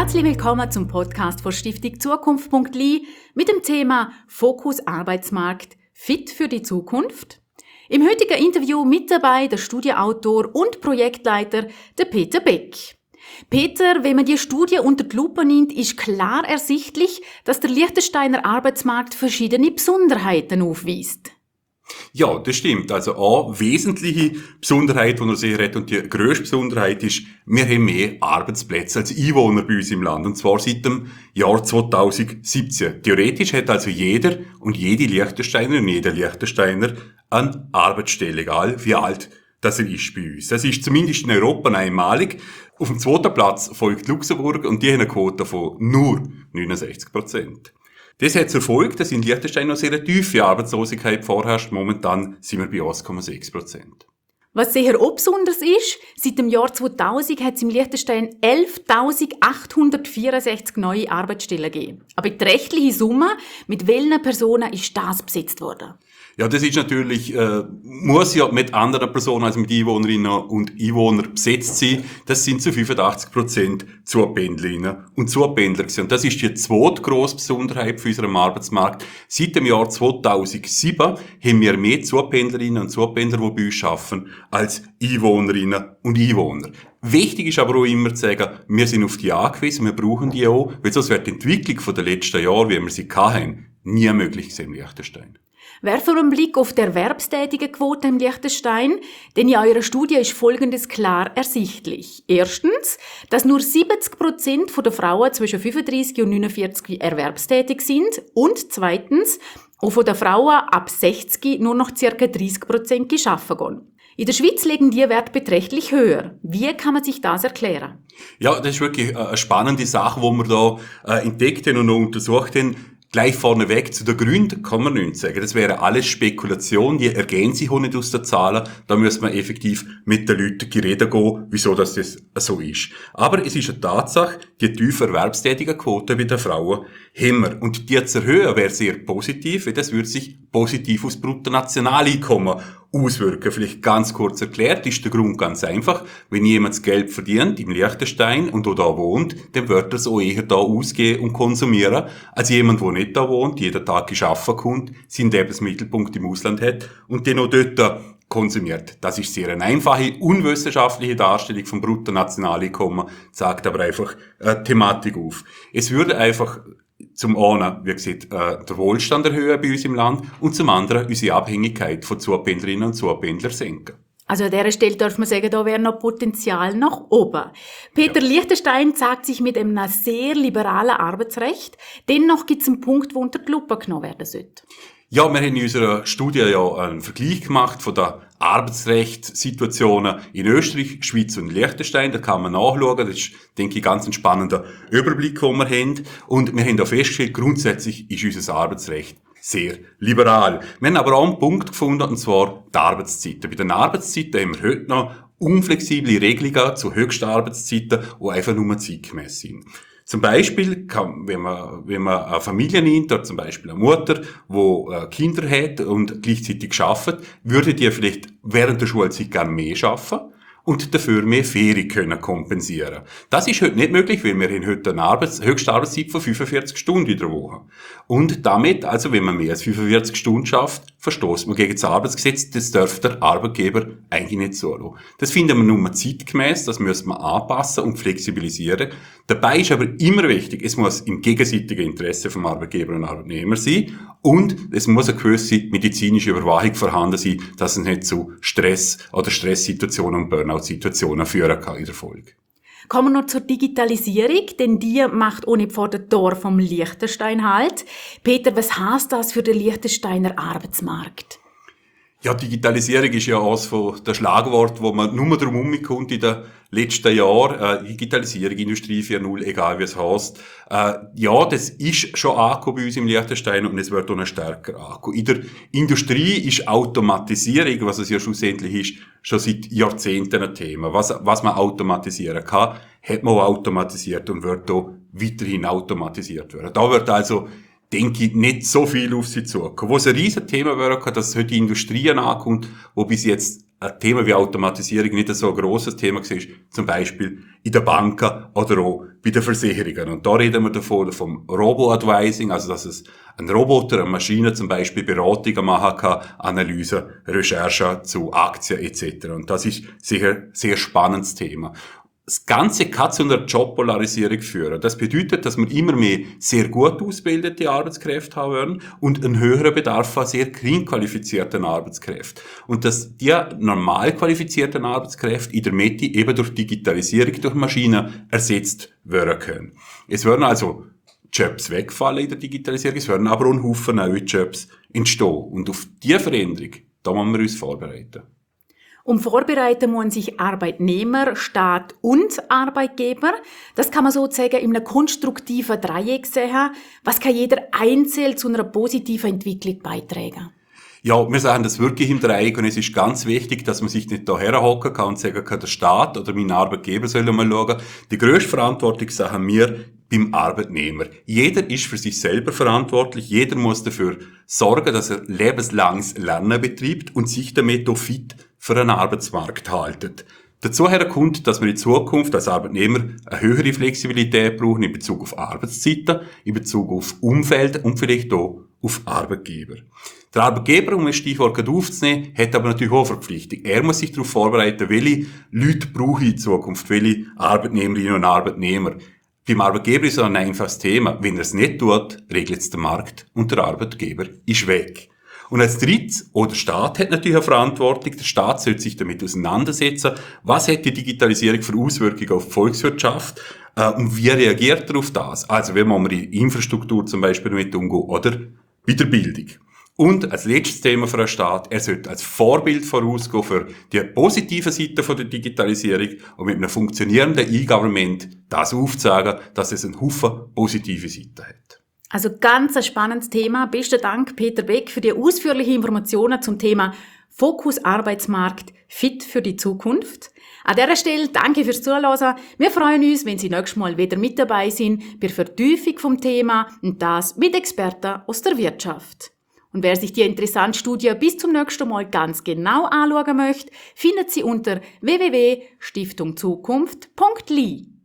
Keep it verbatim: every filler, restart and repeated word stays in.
Herzlich willkommen zum Podcast von Stiftung Zukunft punkt L I mit dem Thema Fokus Arbeitsmarkt – Fit für die Zukunft. Im heutigen Interview mit dabei der Studienautor und Projektleiter, der Peter Beck. Peter, wenn man die Studie unter die Lupe nimmt, ist klar ersichtlich, dass der Liechtensteiner Arbeitsmarkt verschiedene Besonderheiten aufweist. Ja, das stimmt. Also eine wesentliche Besonderheit, die er sehr hat, und die grösste Besonderheit ist, wir haben mehr Arbeitsplätze als Einwohner bei uns im Land, und zwar seit dem Jahr zweitausendsiebzehn. Theoretisch hat also jeder und jede Liechtensteiner und jeder Liechtensteiner eine Arbeitsstelle, egal wie alt das er ist bei uns. Das ist zumindest in Europa einmalig. Auf dem zweiten Platz folgt Luxemburg und die haben eine Quote von nur neunundsechzig Prozent. Das hat zur Folge, dass in Liechtenstein noch sehr eine tiefe Arbeitslosigkeit vorherrscht. Momentan sind wir bei eins Komma sechs Prozent. Was sehr auch besonders ist, seit dem Jahr zweitausend hat es im Liechtenstein elftausendachthundertvierundsechzig neue Arbeitsstellen gegeben. Eine beträchtliche Summe, mit welchen Personen ist das besetzt worden? Ja, das ist natürlich, äh, muss ja mit anderen Personen als mit Einwohnerinnen und Einwohnern besetzt sein. Das sind zu fünfundachtzig Prozent Zupendlerinnen und Zupendler gewesen. Und das ist die zweite grosse Besonderheit für unseren Arbeitsmarkt. Seit dem Jahr zweitausendsieben haben wir mehr Zupendlerinnen und Zupendler, die bei uns arbeiten, als Einwohnerinnen und Einwohner. Wichtig ist aber auch immer zu sagen, wir sind auf die angewiesen, wir brauchen die auch, weil sonst wird die Entwicklung von den letzten Jahren, wie wir sie hatten, nie möglich gewesen im Liechtenstein. Werfen wir einen Blick auf die Erwerbstätigenquote im Liechtenstein, denn in eurer Studie ist Folgendes klar ersichtlich. Erstens, dass nur siebzig Prozent der Frauen zwischen fünfunddreissig und neunundvierzig erwerbstätig sind, und zweitens, auch von den Frauen ab sechzig nur noch ca. dreißig Prozent arbeiten gehen. In der Schweiz liegen die Werte beträchtlich höher. Wie kann man sich das erklären? Ja, das ist wirklich eine spannende Sache, die wir da entdeckt haben und noch untersucht haben. Gleich vorneweg zu den Gründen kann man nichts sagen. Das wäre alles Spekulation, die ergehen sich auch nicht aus den Zahlen. Da müssen wir effektiv mit den Leuten reden gehen, wieso das, das so ist. Aber es ist eine Tatsache, die tiefe Erwerbstätigenquote bei den Frauen haben wir. Und die zu erhöhen wäre sehr positiv, weil das würde sich positiv aufs Bruttonationaleinkommen auswirken. Vielleicht ganz kurz erklärt, ist der Grund ganz einfach. Wenn jemand das Geld verdient im Liechtenstein und da wohnt, dann wird er es auch eher da ausgeben und konsumieren, als jemand, der nicht da wohnt, jeden Tag arbeiten kommt, seinen Lebensmittelpunkt im Ausland hat und den auch dort konsumiert. Das ist sehr eine einfache, unwissenschaftliche Darstellung vom Bruttonationaleinkommen, zeigt aber einfach eine Thematik auf. Es würde einfach zum einen, wie gesagt, äh, der Wohlstand erhöhen bei uns im Land und zum anderen unsere Abhängigkeit von Zupendlerinnen und Zupendlern senken. Also an dieser Stelle darf man sagen, da wäre noch Potenzial nach oben. Peter, ja. Liechtenstein zeigt sich mit einem sehr liberalen Arbeitsrecht. Dennoch gibt es einen Punkt, der unter die Lupe genommen werden sollte. Ja, wir haben in unserer Studie ja einen Vergleich gemacht von der Arbeitsrechtssituationen in Österreich, Schweiz und Liechtenstein. Da kann man nachschauen. Das ist, denke ich, ganz ein spannender Überblick, den wir haben. Und wir haben auch festgestellt, grundsätzlich ist unser Arbeitsrecht sehr liberal. Wir haben aber auch einen Punkt gefunden, und zwar die Arbeitszeiten. Bei den Arbeitszeiten haben wir heute noch unflexible Regelungen zu höchsten Arbeitszeiten, die einfach nur zeitgemäss sind. Zum Beispiel kann, wenn man, wenn man eine Familie nimmt, oder zum Beispiel eine Mutter, die Kinder hat und gleichzeitig arbeitet, würde die vielleicht während der Schulzeit gerne mehr arbeiten und dafür mehr Ferien können kompensieren. Das ist heute nicht möglich, weil wir haben heute eine Arbeits-, höchste Arbeitszeit von fünfundvierzig Stunden in der Woche. Und damit, also wenn man mehr als fünfundvierzig Stunden schafft, verstößt man gegen das Arbeitsgesetz. Das darf der Arbeitgeber eigentlich nicht zulassen. Das finden wir nur zeitgemäss, das müssen wir anpassen und flexibilisieren. Dabei ist aber immer wichtig, es muss im gegenseitigen Interesse vom Arbeitgeber und Arbeitnehmer sein und es muss eine gewisse medizinische Überwachung vorhanden sein, dass es nicht zu Stress oder Stresssituationen und Burnout-Situationen führen kann in der Folge. Kommen wir noch zur Digitalisierung, denn die macht auch nicht vor dem Tor vom Liechtenstein halt. Peter, was heisst das für den Liechtensteiner Arbeitsmarkt? Ja, Digitalisierung ist ja eines von der Schlagwort, wo man nur darum herumkommt in den letzten Jahren. Äh, Digitalisierung, Industrie vier Punkt null, egal wie es heisst. Äh, ja, das ist schon angekommen bei uns im Liechtenstein und es wird auch noch stärker angekommen. In der Industrie ist Automatisierung, was es ja schlussendlich ist, schon seit Jahrzehnten ein Thema. Was, was man automatisieren kann, hat man auch automatisiert und wird auch weiterhin automatisiert werden. Da wird also, denke ich, nicht so viel auf sie zukommen. Wo es ein riesen Thema wäre, dass es heute die Industrien ankommt, wo bis jetzt ein Thema wie Automatisierung nicht so ein grosses Thema war, zum Beispiel in den Banken oder auch bei den Versicherungen. Und da reden wir davon, vom Robo-Advising, also dass es ein Roboter, eine Maschine zum Beispiel Beratungen machen kann, Analyse, Recherche zu Aktien et cetera. Und das ist sicher ein sehr spannendes Thema. Das Ganze kann zu einer Jobpolarisierung führen. Das bedeutet, dass wir immer mehr sehr gut ausgebildete Arbeitskräfte haben werden und einen höheren Bedarf an sehr gering qualifizierten Arbeitskräften. Und dass die normal qualifizierten Arbeitskräfte in der Mitte eben durch Digitalisierung, durch Maschinen ersetzt werden können. Es werden also Jobs wegfallen in der Digitalisierung, es werden aber auch ein Haufen neue Jobs entstehen. Und auf diese Veränderung, da müssen wir uns vorbereiten. Um vorbereiten müssen sich Arbeitnehmer, Staat und Arbeitgeber. Das kann man sozusagen in einem konstruktiven Dreieck sehen. Was kann jeder einzeln zu einer positiven Entwicklung beitragen? Ja, wir sagen das wirklich im Dreieck und es ist ganz wichtig, dass man sich nicht da herhocken kann und sagen kann, der Staat oder mein Arbeitgeber soll mal schauen. Die grösste Verantwortung sagen wir beim Arbeitnehmer. Jeder ist für sich selber verantwortlich. Jeder muss dafür sorgen, dass er lebenslanges Lernen betreibt und sich damit auch fit für einen Arbeitsmarkt haltet. Dazu kommt, dass wir in Zukunft als Arbeitnehmer eine höhere Flexibilität brauchen in Bezug auf Arbeitszeiten, in Bezug auf Umfeld und vielleicht auch auf Arbeitgeber. Der Arbeitgeber, um ein Stichwort aufzunehmen, hat aber natürlich auch eine Verpflichtung. Er muss sich darauf vorbereiten, welche Leute brauche ich in Zukunft, welche Arbeitnehmerinnen und Arbeitnehmer. Beim Arbeitgeber ist es ein einfaches Thema. Wenn er es nicht tut, regelt es der Markt und der Arbeitgeber ist weg. Und als drittes, auch der Staat hat natürlich eine Verantwortung. Der Staat sollte sich damit auseinandersetzen. Was hat die Digitalisierung für Auswirkungen auf die Volkswirtschaft? Äh, und wie reagiert er auf das? Also, wie muss man in Infrastruktur zum Beispiel damit umgehen oder bei der Bildung? Und als letztes Thema für den Staat, er sollte als Vorbild vorausgehen für die positive Seite von der Digitalisierung und mit einem funktionierenden E-Government das aufzeigen, dass es einen Haufen positive Seiten hat. Also ganz ein spannendes Thema. Besten Dank, Peter Beck, für die ausführlichen Informationen zum Thema Fokus Arbeitsmarkt fit für die Zukunft. An dieser Stelle danke fürs Zuhören. Wir freuen uns, wenn Sie nächstes Mal wieder mit dabei sind bei der Vertiefung vom Thema und das mit Experten aus der Wirtschaft. Und wer sich die interessante Studie bis zum nächsten Mal ganz genau anschauen möchte, findet sie unter w w w punkt stiftung zukunft punkt l i.